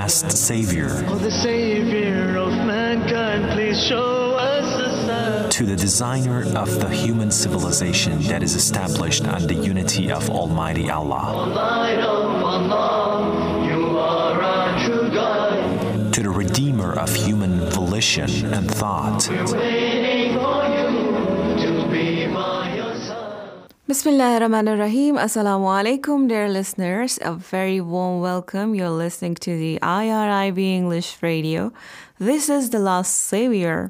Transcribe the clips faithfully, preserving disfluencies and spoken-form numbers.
last Savior. Oh, the Savior of mankind, please show us a sign. To the designer of the human civilization that is established on the unity of Almighty Allah. Light of Allah, you are our true guide. To the redeemer of human volition and thought. We're waiting for you to be by your side. Bismillah ar-Rahman ar-Rahim. Assalamu alaikum, dear listeners. A very warm welcome. You're listening to the I R I B English Radio. This is The Last Savior.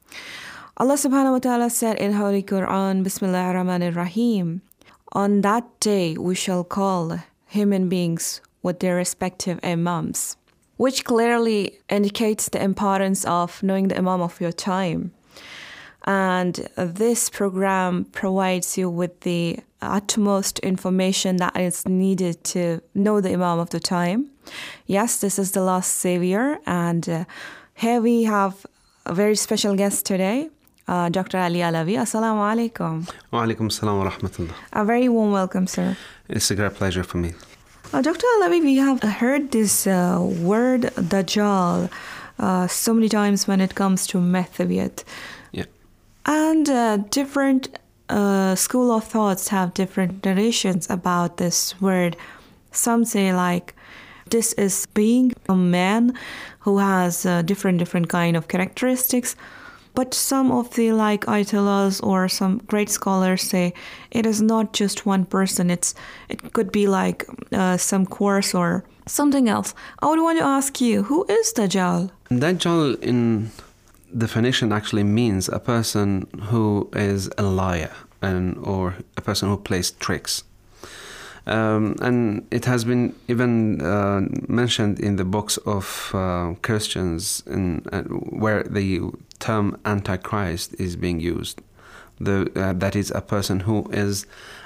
Allah subhanahu wa ta'ala said in Holy Quran, Bismillah ar-Rahman ar-Rahim, on that day we shall call human beings with their respective imams, which clearly indicates the importance of knowing the imam of your time. And this program provides you with the utmost information that is needed to know the imam of the time. Yes, this is The Last Savior, and uh, here we have a very special guest today, uh, Doctor Ali Alavi. Assalamu alaikum. Wa alaikum assalam wa rahmatullah. A very warm welcome, sir. It's a great pleasure for me. Uh, Doctor Alavi, we have heard this uh, word Dajjal uh, so many times when it comes to Mathawiyat. Yeah. And uh, different uh, school of thoughts have different narrations about this word. Some say like, this is being a man who has uh, different, different kind of characteristics. But some of the like Ayatollahs or some great scholars say it is not just one person. It's It could be like uh, some course or something else. I would want to ask you, who is Dajjal? Dajjal in definition actually means a person who is a liar and or a person who plays tricks. Um, and it has been even uh, mentioned in the books of uh, Christians in, uh, where the term Antichrist is being used. The, uh, that is a person who is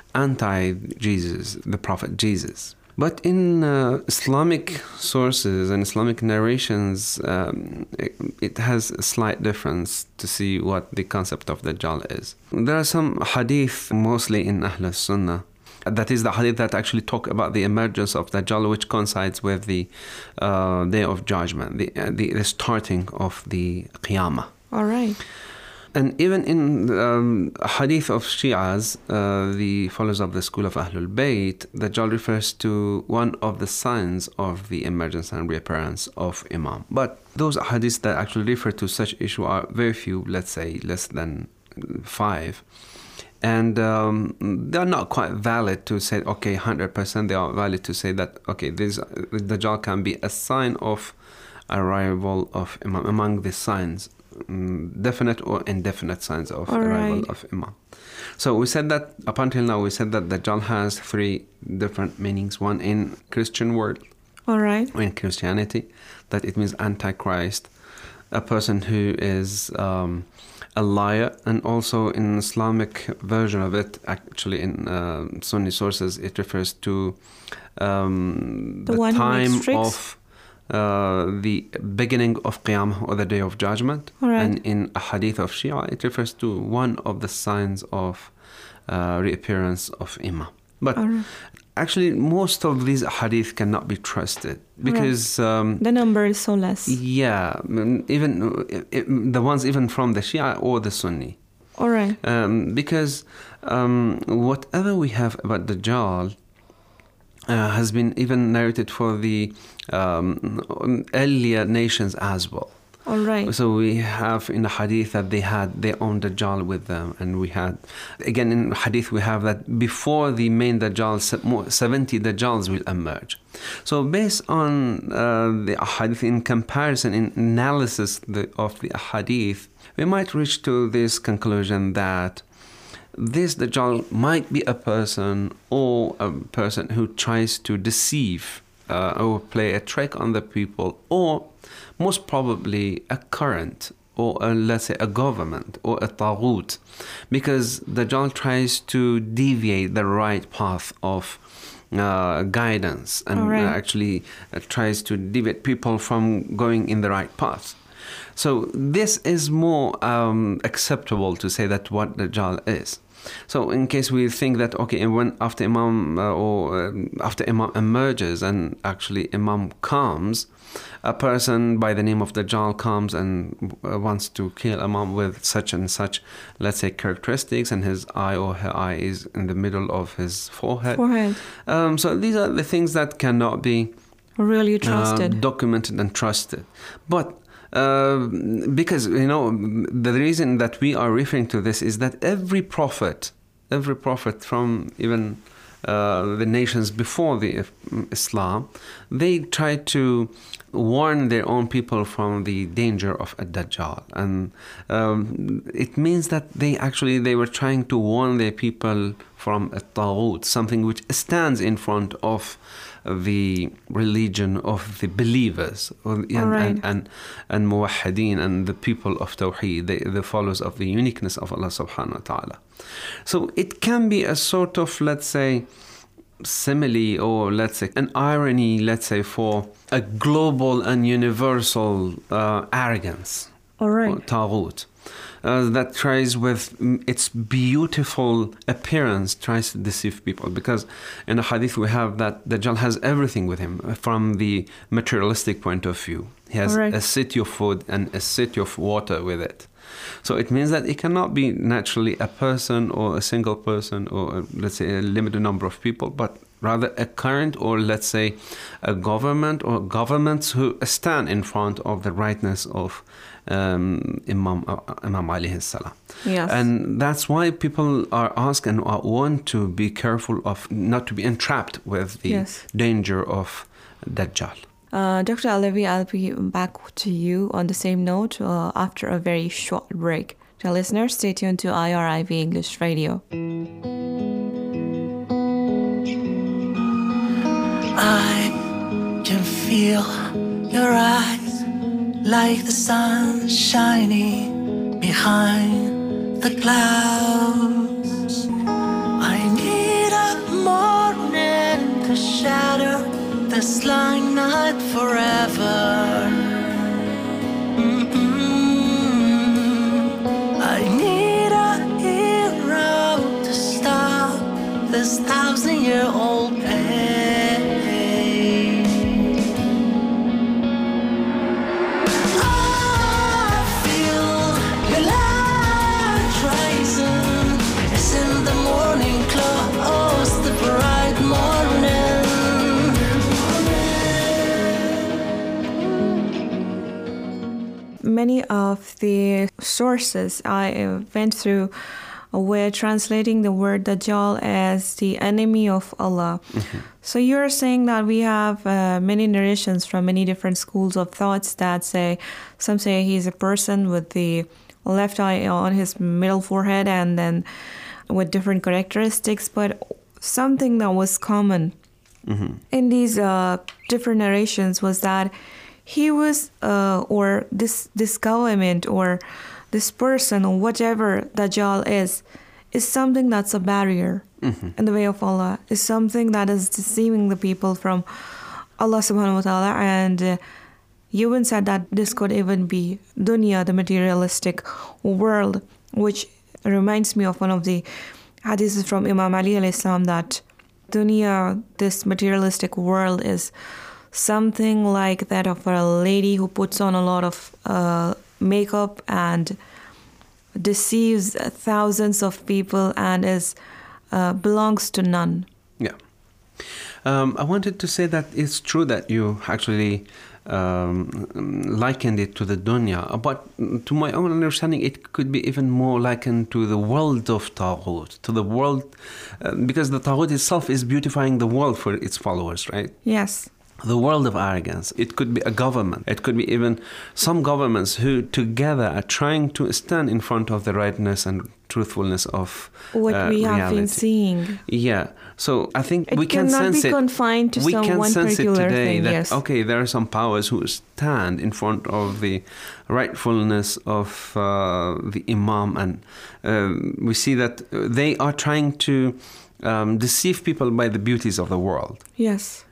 anti-Jesus, the Prophet Jesus. But in uh, Islamic sources and Islamic narrations, um, it, it has a slight difference to see what the concept of Dajjal is. There are some hadith, mostly in Ahl Sunnah, that is the hadith that actually talk about the emergence of Dajjal, which coincides with the uh, Day of Judgment, the, uh, the, the starting of the Qiyamah. All right. And even in um, hadith of Shi'as, uh, the followers of the school of Ahlul Bayt, Dajjal refers to one of the signs of the emergence and reappearance of Imam. But those hadiths that actually refer to such issue are very few, let's say less than five. And um, they are not quite valid to say, okay, one hundred percent they are valid to say that, okay, this Dajjal can be a sign of arrival of Imam, among the signs, um, definite or indefinite signs of All arrival right. of Imam. So we said that, up until now, we said that Dajjal has three different meanings. One in Christian world, All right. or in Christianity, that it means Antichrist, a person who is um, a liar, and also in Islamic version of it, actually in uh, Sunni sources, it refers to um, The the, one who time makes tricks? of uh, the beginning of Qiyamah, or the Day of Judgment. All right. And in a hadith of Shia, it refers to one of the signs of uh, reappearance of Imam. But All right. actually, most of these hadith cannot be trusted because um, The number is so less. yeah, mm, even uh, it, the ones even from the Shia or the Sunni. All right. Um, because um, whatever we have about Dajjal uh, has been even narrated for the um, earlier nations as well. All right. So we have in the hadith that they had their own Dajjal with them, and we had, again in hadith we have that before the main Dajjal, se- more- seventy Dajjals will emerge. So based on uh, the hadith, in comparison, in analysis the, of the hadith, we might reach to this conclusion that this Dajjal might be a person or a person who tries to deceive uh, or play a trick on the people, or most probably a current, or a, let's say a government, or a taghut, because Dajjal tries to deviate the right path of uh, guidance, and All right. uh, actually uh, tries to deviate people from going in the right path. So this is more um, acceptable to say that what Dajjal is. So in case we think that, okay, and when after Imam uh, or um, after Imam emerges and actually Imam comes, a person by the name of Dajjal comes and uh, wants to kill Imam with such and such, let's say, characteristics, and his eye or her eye is in the middle of his forehead. Forehead. Um, so these are the things that cannot be Really trusted. uh, documented and trusted. But uh, because, you know, the reason that we are referring to this is that every prophet, every prophet from even uh, the nations before the Islam, they try to warn their own people from the danger of a Dajjal. And um, it means that they actually, they were trying to warn their people from a Taghut, something which stands in front of the religion of the believers and, right. and, and, and muwahhideen and the people of Tawheed, the, the followers of the uniqueness of Allah subhanahu wa ta'ala. So it can be a sort of, let's say, simile, or let's say an irony, let's say, for a global and universal uh, arrogance. All right. Or Taghut. Uh, that tries with its beautiful appearance, tries to deceive people. Because in the hadith we have that Dajjal has everything with him from the materialistic point of view. He has right. a city of food and a city of water with it. So it means that it cannot be naturally a person or a single person or, let's say, a limited number of people, but rather a current, or let's say a government or governments who stand in front of the rightness of um, Imam uh, Imam alayhi salam. Yes. And that's why people are asked and are want to be careful of not to be entrapped with the Yes. danger of Dajjal. Uh, Doctor Alavi, I'll be back to you on the same note uh, after a very short break. To listeners, stay tuned to I R I V English Radio. I can feel your eyes like the sun shining behind the clouds. I need a morning to shatter this lying night forever. Mm-mm. I need a hero to stop this thousand-year-old pain. Many of the sources I went through were translating the word Dajjal as the enemy of Allah. Mm-hmm. So you're saying that we have uh, many narrations from many different schools of thoughts that say, some say he's a person with the left eye on his middle forehead and then with different characteristics, but something that was common mm-hmm. in these uh, different narrations was that he was, uh, or this this government or this person or whatever Dajjal is, is something that's a barrier mm-hmm. in the way of Allah, is something that is deceiving the people from Allah subhanahu wa ta'ala. And uh, you even said that this could even be dunya, the materialistic world, which reminds me of one of the hadiths from Imam Ali alayhi salam, that dunya, this materialistic world, is something like that of a lady who puts on a lot of uh, makeup and deceives thousands of people and is uh, belongs to none. Yeah. Um, I wanted to say that it's true that you actually um, likened it to the dunya, but to my own understanding, it could be even more likened to the world of Taghut, to the world, uh, because the Taghut itself is beautifying the world for its followers, right? Yes. The world of arrogance. It could be a government. It could be even some governments who together are trying to stand in front of the rightness and truthfulness of what uh, we have reality. been seeing. Yeah. So I think it we can sense be it. confined to we some can one sense it particular today thing, that yes. okay, there are some powers who stand in front of the rightfulness of uh, the Imam, and uh, we see that they are trying to um, deceive people by the beauties of the world. Yes.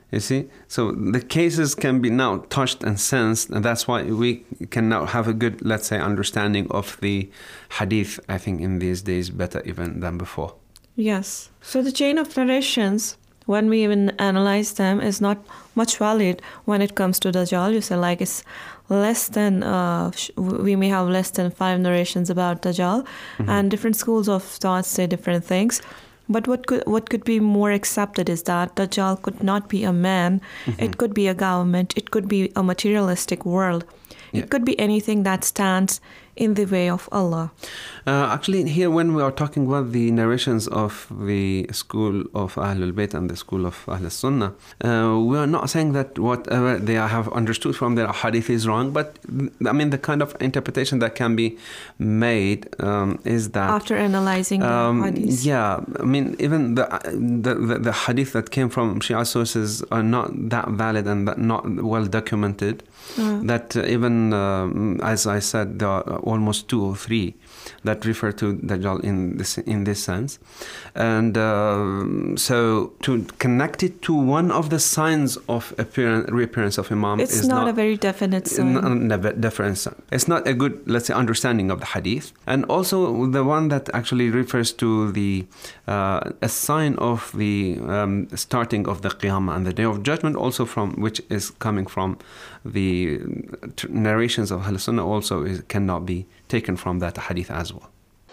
You see? So the cases can be now touched and sensed, and that's why we can now have a good, let's say, understanding of the hadith, I think, in these days better even than before. Yes. So the chain of narrations, when we even analyze them, is not much valid when it comes to Dajjal. You say like it's less than, uh, we may have less than five narrations about Dajjal, mm-hmm. and different schools of thought say different things. But what could what could be more accepted is that Dajjal could not be a man. Mm-hmm. It could be a government. It could be a materialistic world. Yeah. It could be anything that stands in the way of Allah. Uh, actually, here when we are talking about the narrations of the school of Ahlul Bayt and the school of Ahl Sunnah, uh, we are not saying that whatever they have understood from their hadith is wrong, but I mean the kind of interpretation that can be made um, is that after analyzing um, the hadith. Yeah, I mean even the, the the the hadith that came from Shia sources are not that valid and that not well documented. Uh. That uh, even um, as I said, there are almost two or three that refer to Dajjal in this in this sense, and uh, so to connect it to one of the signs of appearance, reappearance of Imam it's is not, not a very definite sign. Not a definite sign. It's not a good, let's say, understanding of the hadith, and also the one that actually refers to the uh, a sign of the um, starting of the Qiyamah and the Day of Judgment, also from which is coming from the narrations of Ahl Sunnah, also is, cannot be taken from that hadith as well.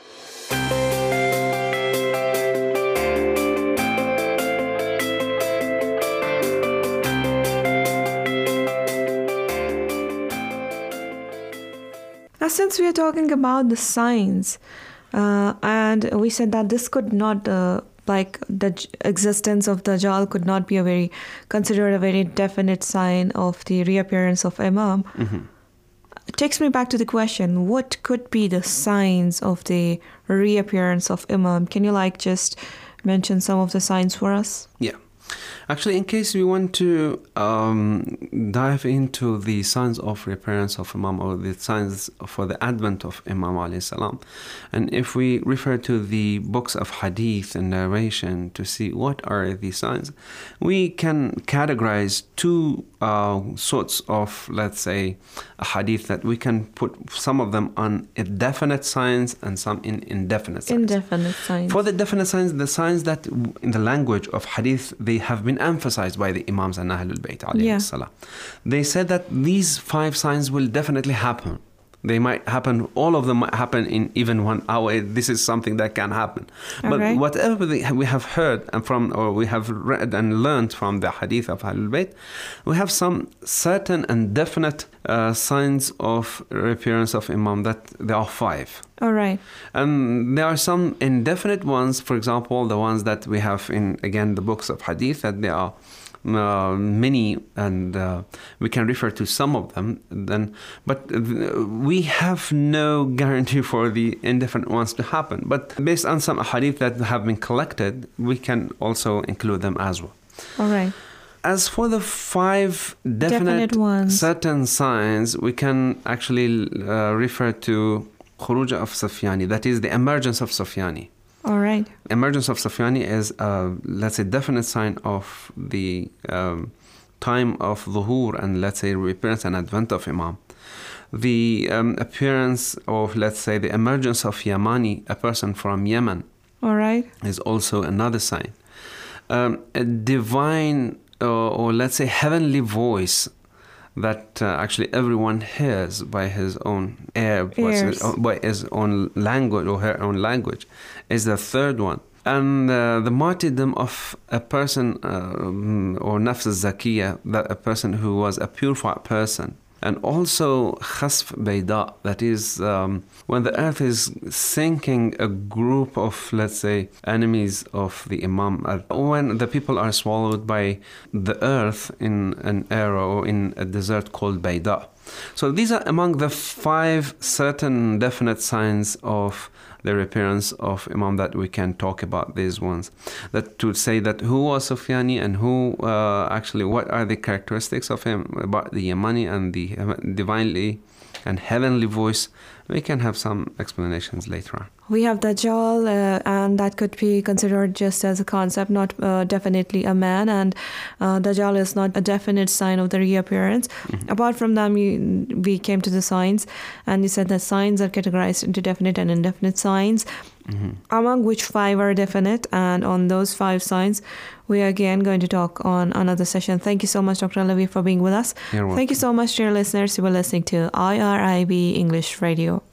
Now, since we are talking about the signs, uh, and we said that this could not, uh, like the existence of Dajjal could not be a very, considered a very definite sign of the reappearance of Imam. Mm-hmm. It takes me back to the question, what could be the signs of the reappearance of Imam? Can you like just mention some of the signs for us? Yeah. Actually, in case we want to um, dive into the signs of reappearance of Imam, or the signs for the advent of Imam alayhi salam, and if we refer to the books of hadith and narration to see what are these signs, we can categorize two uh, sorts of, let's say, a hadith that we can put some of them on definite signs and some in indefinite signs. Indefinite signs. For the definite signs, the signs that in the language of hadith, they have been emphasized by the Imams and Ahlul Bayt alayhi yeah. salam. They said that these five signs will definitely happen. They might happen, all of them might happen in even one hour. This is something that can happen. All but right. whatever they, we have heard and from, or we have read and learned from the hadith of Ahlul Bayt, we have some certain and definite uh, signs of reappearance of Imam, that there are five. All right. And there are some indefinite ones, for example, the ones that we have in, again, the books of hadith, that there are Uh, many, and uh, we can refer to some of them. Then, but uh, we have no guarantee for the indefinite ones to happen. But based on some hadith that have been collected, we can also include them as well. All right. As for the five definite, definite ones, certain signs, we can actually uh, refer to Khuruj of Sufyani, that is the emergence of Sufyani. All right. Emergence of Sufyani is, uh, let's say, definite sign of the um, time of Dhuhur and, let's say, reappearance and advent of Imam. The um, appearance of, let's say, the emergence of Yamani, a person from Yemen, all right, is also another sign. Um, a divine, uh, or let's say, heavenly voice that uh, actually everyone hears by his own air, by his own language or her own language, is the third one. And uh, the martyrdom of a person, uh, or nafs al-zakiyah, that a person who was a purified person. And also khasf bayda, that is um, when the earth is sinking a group of, let's say, enemies of the Imam. When the people are swallowed by the earth in an era or in a desert called Bayda. So these are among the five certain definite signs of the reappearance of Imam that we can talk about these ones. That to say that who was Sufyani and who uh, actually, what are the characteristics of him, about the Yamani and the divinely and heavenly voice, we can have some explanations later on. We have Dajjal, uh, and that could be considered just as a concept, not uh, definitely a man. And uh, Dajjal is not a definite sign of the reappearance. Mm-hmm. Apart from them, you, we came to the signs, and you said that signs are categorized into definite and indefinite signs, mm-hmm. among which five are definite. And on those five signs, we are again going to talk on another session. Thank you so much, Doctor Alavi, for being with us. You're welcome. Thank you so much, dear listeners. You were listening to I R I B English Radio.